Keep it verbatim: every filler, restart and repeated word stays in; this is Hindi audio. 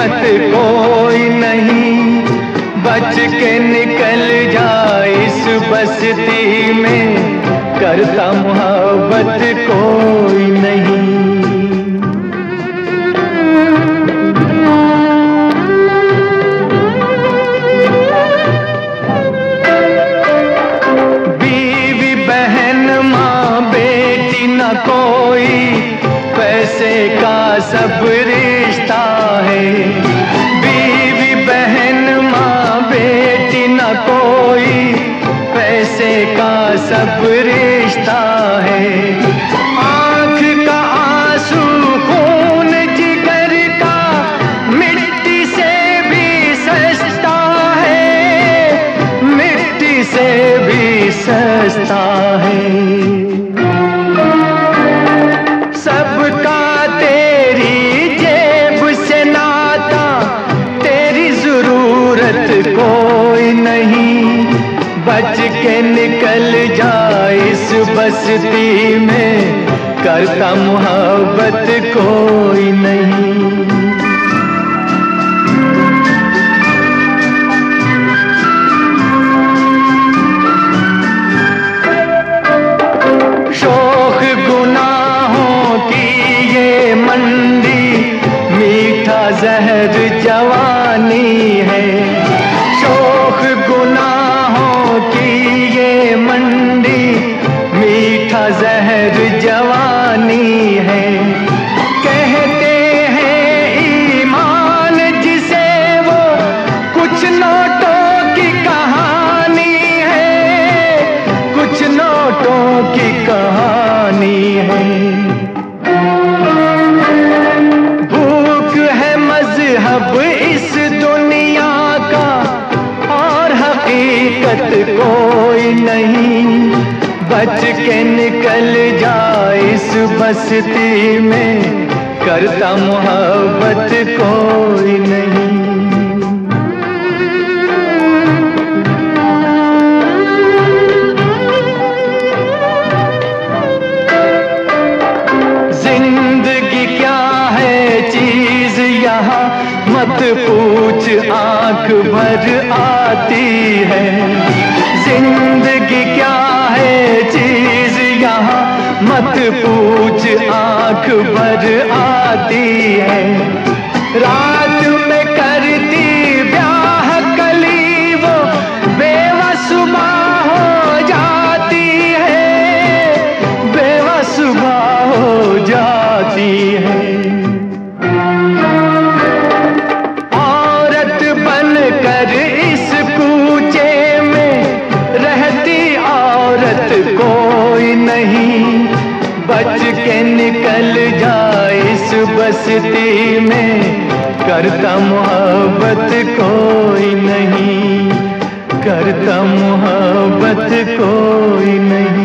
कीमत कोई नहीं, बच के निकल जाए इस बस्ती में, करता मोहब्बत कोई नहीं। बीवी बहन माँ बेटी न कोई, पैसे का सब रिश्ता है। बीवी बहन माँ बेटी न कोई, पैसे का सब रिश्ता है। आँख का आंसू खून जिगर का, मिट्टी से भी सस्ता है, मिट्टी से भी सस्ता है। सबका तेरी जेब से नाता, तेरी जरूरत कोई नहीं, बच के निकल जाए इस बस्ती में, करता मोहब्बत कोई नहीं। शौक गुनाहों की ये मंडी, मीठा जहर जवानी है। शौक गुनाहों की ये मंडी, मीठा जहर जवानी है। कहते हैं ईमान जिसे वो, कुछ नोटों की कहानी है, कुछ नोटों की कहानी है। भूख है मजहब इस दुनिया का, और हकीकत कोई नहीं, बच के निकल जाए इस बस्ती में, करता मोहब्बत कोई नहीं। जिंदगी क्या है चीज यहाँ, मत पूछ आंख भर आती है। जिंदगी क्या है चीज यहाँ, मत पूछ आंख भर आती है। रात में करती ब्याह कली वो, बेवसुबा हो जाती है, बेवसुबा हो जाती है। औरत बनकर इस कूचे में, रहती औरत कोई नहीं, बच के निकल जाए इस बस्ती में, करता मोहब्बत कोई नहीं, करता मोहब्बत कोई नहीं।